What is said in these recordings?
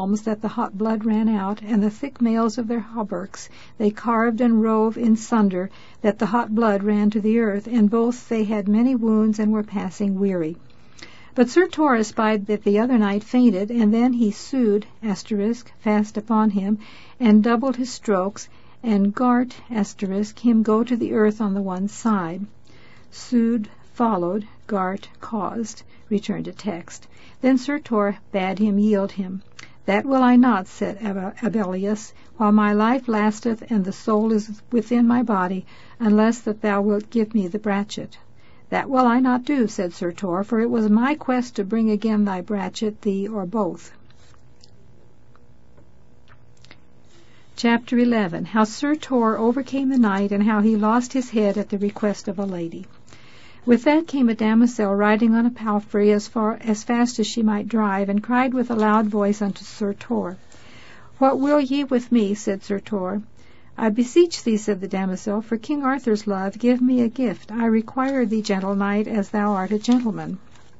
helms that the hot blood ran out, and the thick mails of their hauberks they carved and rove in sunder that the hot blood ran to the earth, and both they had many wounds and were passing weary. But Sir Tor espied that the other knight fainted, and then he sued fast upon him, and doubled his strokes, and gart him go to the earth on the one side. Sued followed, gart caused. Return to text. Then Sir Tor bade him yield him. That will I not, said Abelleus, while my life lasteth and the soul is within my body, unless that thou wilt give me the brachet. That will I not do, said Sir Tor, for it was my quest to bring again thy brachet, thee or both. Chapter 11. How Sir Tor overcame the knight, and how he lost his head at the request of a lady. With that came a damosel riding on a palfrey as fast as she might drive, and cried with a loud voice unto Sir Tor. What will ye with me? said Sir Tor. I beseech thee, said the damosel, for King Arthur's love, give me a gift. I require thee, gentle knight, as thou art a gentleman.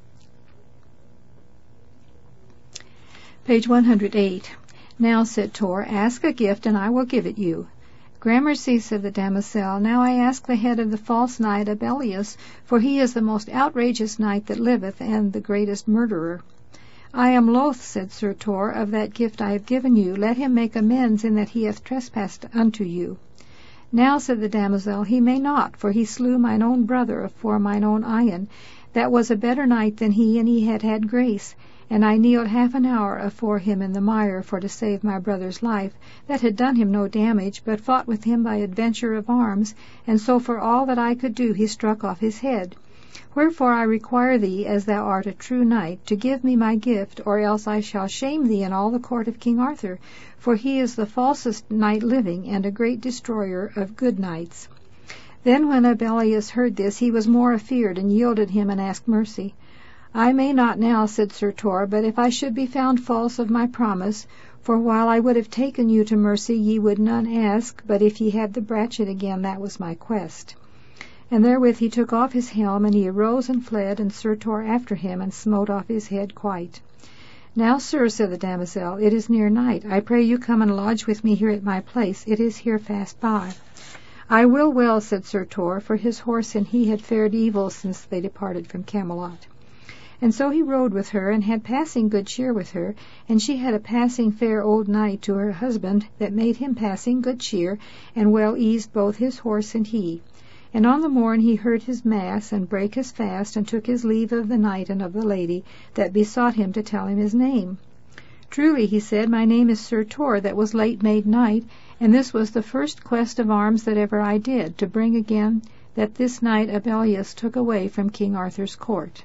Page 108. Now, said Tor, ask a gift, and I will give it you. Gramercy, said the damosel, now I ask the head of the false knight Abelleus, for he is the most outrageous knight that liveth, and the greatest murderer. I am loath, said Sir Tor, of that gift I have given you. Let him make amends in that he hath trespassed unto you. Now, said the damosel, he may not, for he slew mine own brother afore mine own eyen, that was a better knight than he, and he had had grace. And I kneeled half an hour afore him in the mire for to save my brother's life, that had done him no damage, but fought with him by adventure of arms, and so for all that I could do he struck off his head. Wherefore I require thee, as thou art a true knight, to give me my gift, or else I shall shame thee in all the court of King Arthur, for he is the falsest knight living, and a great destroyer of good knights. Then when Abelleus heard this, he was more afeard, and yielded him and asked mercy. I may not now, said Sir Tor, but if I should be found false of my promise, for while I would have taken you to mercy, ye would none ask, but if ye had the brachet again, that was my quest. And therewith he took off his helm, and he arose and fled, and Sir Tor after him, and smote off his head quite. Now, sir, said the damosel, it is near night. I pray you come and lodge with me here at my place. It is here fast by. I will well, said Sir Tor, for his horse and he had fared evil since they departed from Camelot. And so he rode with her, and had passing good cheer with her, and she had a passing fair old knight to her husband, that made him passing good cheer, and well eased both his horse and he. And on the morn he heard his mass, and brake his fast, and took his leave of the knight and of the lady, that besought him to tell him his name. Truly, he said, my name is Sir Tor, that was late made knight, and this was the first quest of arms that ever I did, to bring again that this knight Abelleus took away from King Arthur's court.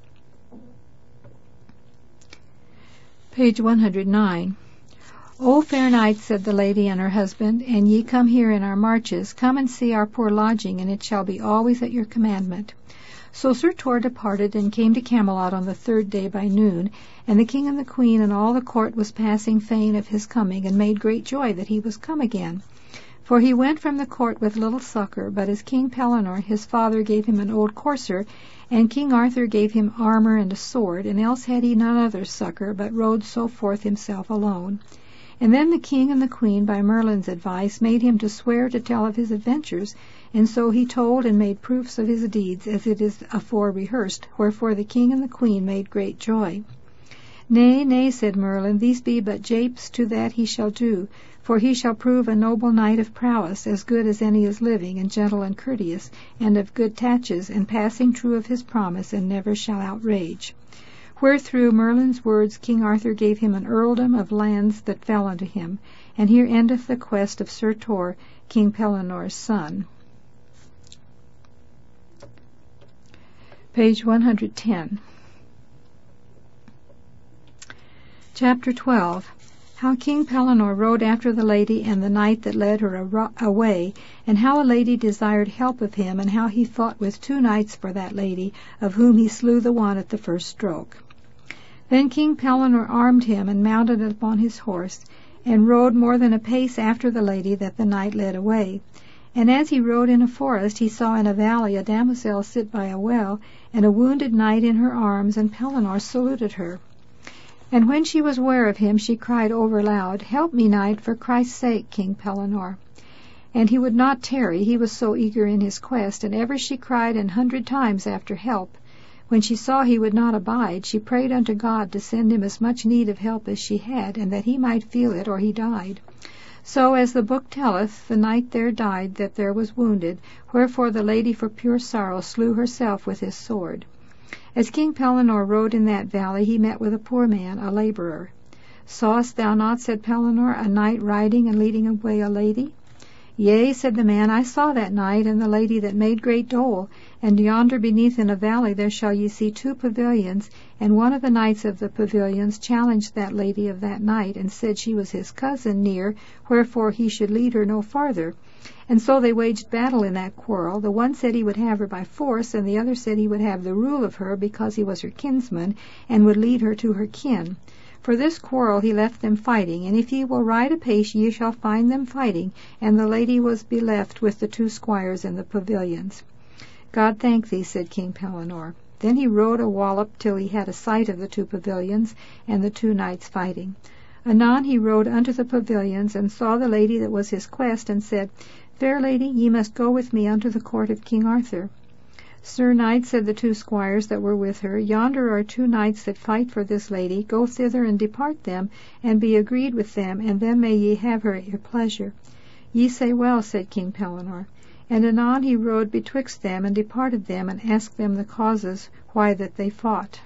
Page 109. O fair knight, said the lady and her husband, and ye come here in our marches, come and see our poor lodging, and it shall be always at your commandment. So Sir Tor departed, and came to Camelot on the third day by noon, and the king and the queen and all the court was passing fain of his coming, and made great joy that he was come again. For he went from the court with little succour, but as King Pellinore his father gave him an old courser, and King Arthur gave him armour and a sword, and else had he none other succour, but rode so forth himself alone. And then the king and the queen, by Merlin's advice, made him to swear to tell of his adventures, and so he told and made proofs of his deeds, as it is afore rehearsed, wherefore the king and the queen made great joy. Nay, nay, said Merlin, these be but japes to that he shall do, for he shall prove a noble knight of prowess, as good as any is living, and gentle and courteous, and of good tatches, and passing true of his promise, and never shall outrage. Wherethrough Merlin's words King Arthur gave him an earldom of lands that fell unto him. And here endeth the quest of Sir Tor, King Pellinore's son. Page 110. Chapter 12. How King Pellinore rode after the lady and the knight that led her away, and how a lady desired help of him, and how he fought with 2 knights for that lady, of whom he slew the one at the first stroke. Then King Pellinore armed him, and mounted upon his horse, and rode more than a pace after the lady that the knight led away. And as he rode in a forest, he saw in a valley a damosel sit by a well, and a wounded knight in her arms, and Pellinore saluted her. And when she was ware of him, she cried over loud, Help me, knight, for Christ's sake, King Pellinore. And he would not tarry, he was so eager in his quest, and ever she cried 100 times after help. When she saw he would not abide, she prayed unto God to send him as much need of help as she had, and that he might feel it, or he died. So, as the book telleth, the knight there died that there was wounded, wherefore the lady for pure sorrow slew herself with his sword. As King Pellinore rode in that valley, he met with a poor man, a labourer. Sawest thou not, said Pellinore, a knight riding and leading away a lady? Yea, said the man, I saw that knight and the lady that made great dole, and yonder beneath in a valley there shall ye see 2 pavilions, and one of the knights of the pavilions challenged that lady of that knight, and said she was his cousin near, wherefore he should lead her no farther. And so they waged battle in that quarrel. The one said he would have her by force, and the other said he would have the rule of her, because he was her kinsman, and would lead her to her kin. For this quarrel he left them fighting, and if ye will ride apace ye shall find them fighting, and the lady was beleft with the 2 squires in the pavilions. God thank thee, said King Pellinore. Then he rode a wallop till he had a sight of the 2 pavilions, and the 2 knights fighting. Anon he rode unto the pavilions, and saw the lady that was his quest, and said, Fair lady, ye must go with me unto the court of King Arthur. Sir knight, said the 2 squires that were with her, yonder are 2 knights that fight for this lady. Go thither and depart them, and be agreed with them, and then may ye have her at your pleasure. Ye say well, said King Pellinore. And anon he rode betwixt them, and departed them, and asked them the causes why that they fought.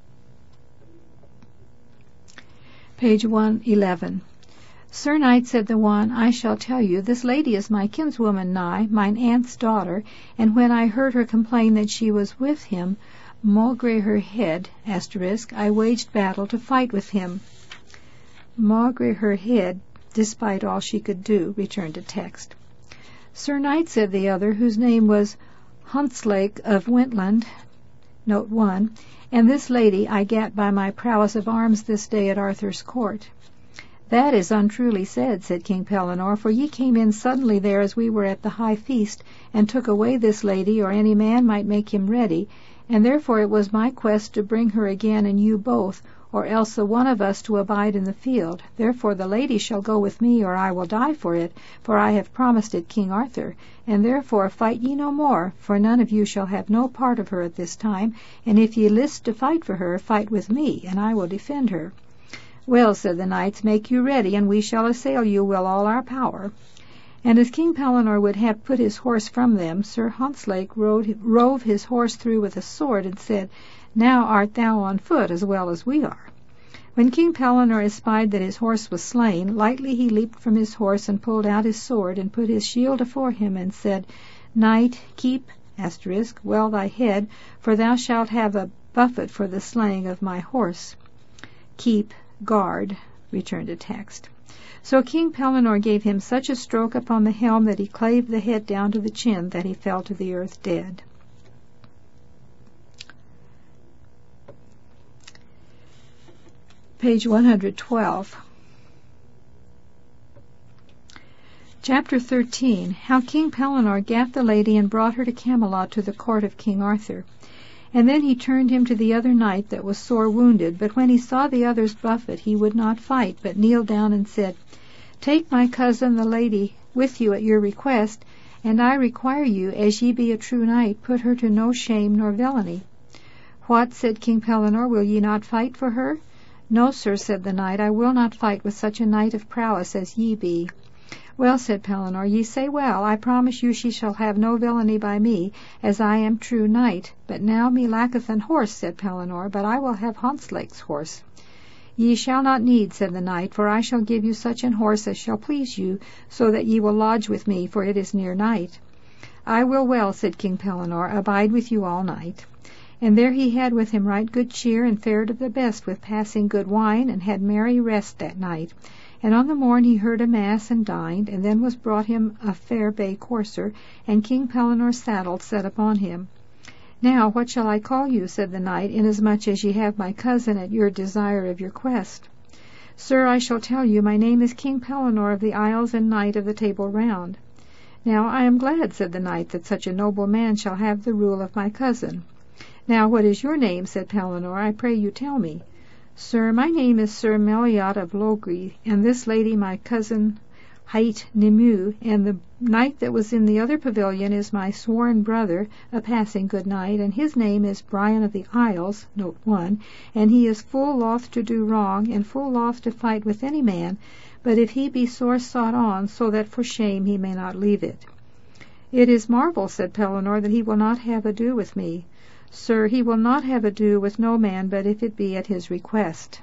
Page 111. Sir knight, said the one, I shall tell you, this lady is my kinswoman nigh, mine aunt's daughter, and when I heard her complain that she was with him, maugre her head, I waged battle to fight with him. Maugre her head, despite all she could do, returned a text. Sir knight, said the other, whose name was Hontzlake of Wentland, note 1, and this lady I gat by my prowess of arms this day at Arthur's court. That is untruly said, said King Pellinore, for ye came in suddenly there as we were at the high feast, and took away this lady, or any man might make him ready, and therefore it was my quest to bring her again and you both, or else the one of us to abide in the field. Therefore the lady shall go with me, or I will die for it, for I have promised it King Arthur, and therefore fight ye no more, for none of you shall have no part of her at this time, and if ye list to fight for her, fight with me, and I will defend her. Well, said the knights, make you ready, and we shall assail you with all our power. And as King Pellinore would have put his horse from them, Sir Hontzlake rove his horse through with a sword, and said, Now art thou on foot as well as we are. When King Pellinore espied that his horse was slain, lightly he leaped from his horse, and pulled out his sword, and put his shield afore him, and said, Knight, keep well thy head, for thou shalt have a buffet for the slaying of my horse. Keep guard, returned a text. So King Pellinore gave him such a stroke upon the helm that he clave the head down to the chin, that he fell to the earth dead. Page 112. Chapter 13. How King Pellinore gat the lady and brought her to Camelot to the court of King Arthur. And then he turned him to the other knight that was sore wounded, but when he saw the other's buffet, he would not fight, but kneeled down and said, Take my cousin the lady with you at your request, and I require you, as ye be a true knight, put her to no shame nor villainy. What, said King Pellinore, will ye not fight for her? No, sir, said the knight, I will not fight with such a knight of prowess as ye be. Well, said Pellinore, ye say well. I promise you she shall have no villainy by me, as I am true knight. But now me lacketh an horse, said Pellinore, but I will have Hontzlake's horse. Ye shall not need, said the knight, for I shall give you such an horse as shall please you, so that ye will lodge with me, for it is near night. I will well, said King Pellinore, abide with you all night. And there he had with him right good cheer, and fared of the best with passing good wine, and had merry rest that night. And on the morn he heard a mass, and dined, and then was brought him a fair bay courser, and King Pellinore's saddle set upon him. Now what shall I call you, said the knight, inasmuch as ye have my cousin at your desire of your quest? Sir, I shall tell you, my name is King Pellinore of the Isles, and Knight of the Table Round. Now I am glad, said the knight, that such a noble man shall have the rule of my cousin. Now what is your name, said Pellinore, I pray you tell me. Sir, my name is Sir Meliot of Logres, and this lady my cousin hight Nimue, and the knight that was in the other pavilion is my sworn brother, a passing good knight, and his name is Brian of the Isles, note 1, and he is full loth to do wrong, and full loth to fight with any man, but if he be sore sought on, so that for shame he may not leave it. It is marvel, said Pellinore, that he will not have ado with me. Sir, he will not have ado with no man but if it be at his request.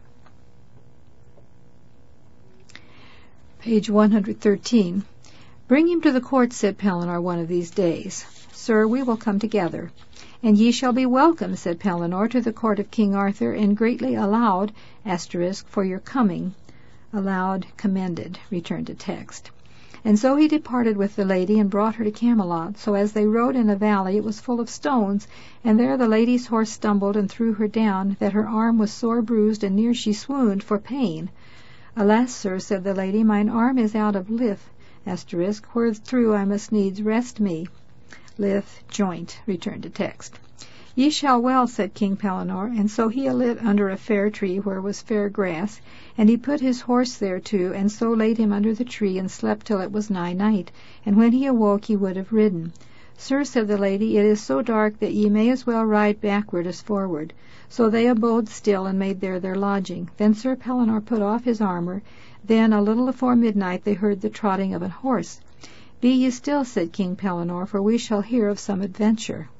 Page 113. Bring him to the court, said Pellinore, one of these days. Sir, we will come together. And ye shall be welcome, said Pellinore, to the court of King Arthur, and greatly allowed, for your coming. Allowed, commended. Return to text. And so he departed with the lady, and brought her to Camelot. So as they rode in a valley, it was full of stones, and there the lady's horse stumbled and threw her down, that her arm was sore bruised, and near she swooned for pain. Alas, sir, said the lady, mine arm is out of lith, wherethrough I must needs rest me. Lith, joint. Return to text. Ye shall well, said King Pellinore, and so he alit under a fair tree where was fair grass, and he put his horse thereto, and so laid him under the tree, and slept till it was nigh night, and when he awoke he would have ridden. Sir, said the lady, it is so dark that ye may as well ride backward as forward. So they abode still, and made there their lodging. Then Sir Pellinore put off his armour. Then a little afore midnight they heard the trotting of an horse. Be ye still, said King Pellinore, for we shall hear of some adventure.